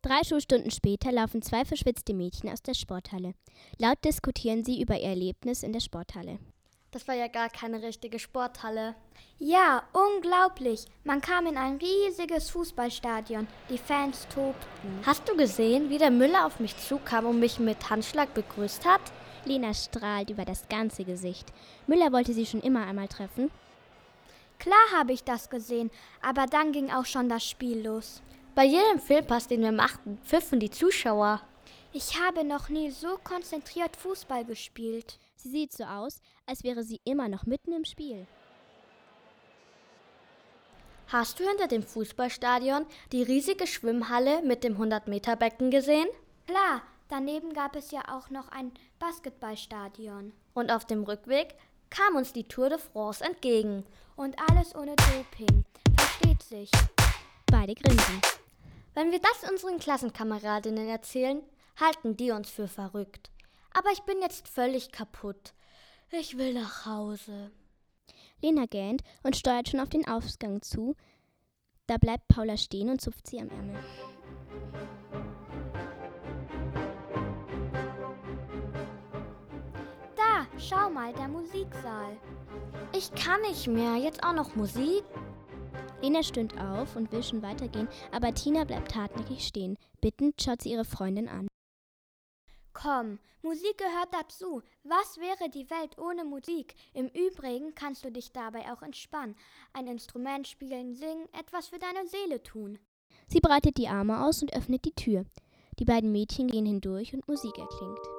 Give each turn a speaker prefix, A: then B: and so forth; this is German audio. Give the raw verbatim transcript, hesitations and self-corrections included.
A: Drei Schulstunden später laufen zwei verschwitzte Mädchen aus der Sporthalle. Laut diskutieren sie über ihr Erlebnis in der Sporthalle.
B: Das war ja gar keine richtige Sporthalle.
C: Ja, unglaublich. Man kam in ein riesiges Fußballstadion. Die Fans tobten.
B: Hast du gesehen, wie der Müller auf mich zukam und mich mit Handschlag begrüßt hat?
A: Lena strahlt über das ganze Gesicht. Müller wollte sie schon immer einmal treffen.
C: Klar habe ich das gesehen, aber dann ging auch schon das Spiel los.
B: Bei jedem Fehlpass, den wir machten, pfiffen die Zuschauer.
C: Ich habe noch nie so konzentriert Fußball gespielt.
A: Sie sieht so aus, als wäre sie immer noch mitten im Spiel.
B: Hast du hinter dem Fußballstadion die riesige Schwimmhalle mit dem hundert-Meter-Becken gesehen?
C: Klar, daneben gab es ja auch noch ein Basketballstadion.
B: Und auf dem Rückweg kam uns die Tour de France entgegen.
C: Und alles ohne Doping. Versteht sich.
A: Beide grinsen.
B: Wenn wir das unseren Klassenkameradinnen erzählen, halten die uns für verrückt. Aber ich bin jetzt völlig kaputt. Ich will nach Hause.
A: Lena gähnt und steuert schon auf den Ausgang zu. Da bleibt Paula stehen und zupft sie am Ärmel.
C: Da, schau mal, der Musiksaal.
B: Ich kann nicht mehr, jetzt auch noch Musik.
A: Lena stöhnt auf und will schon weitergehen, aber Tina bleibt hartnäckig stehen. Bittend schaut sie ihre Freundin an.
C: Komm, Musik gehört dazu. Was wäre die Welt ohne Musik? Im Übrigen kannst du dich dabei auch entspannen. Ein Instrument spielen, singen, etwas für deine Seele tun.
A: Sie breitet die Arme aus und öffnet die Tür. Die beiden Mädchen gehen hindurch und Musik erklingt.